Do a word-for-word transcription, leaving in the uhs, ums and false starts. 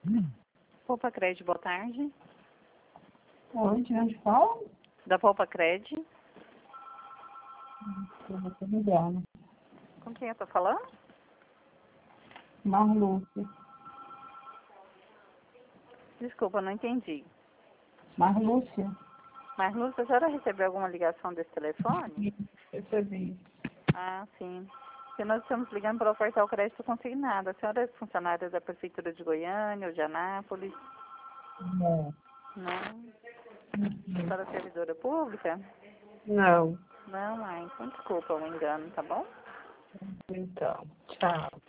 Poupa Cred, boa tarde. Oi, de onde fala? Da Poupa Cred. Eu vou te ligar, né? Com quem eu tô falando? Marlúcia. Desculpa, não entendi. Marlúcia? Marlúcia, a senhora recebeu alguma ligação desse telefone? Recebi. Ah, sim. Porque nós estamos ligando para ofertar o crédito consignado. A senhora é funcionária da Prefeitura de Goiânia ou de Anápolis? Não. Não. A senhora é servidora pública? Não. Não, ah, então desculpa o engano, tá bom? Então, tchau.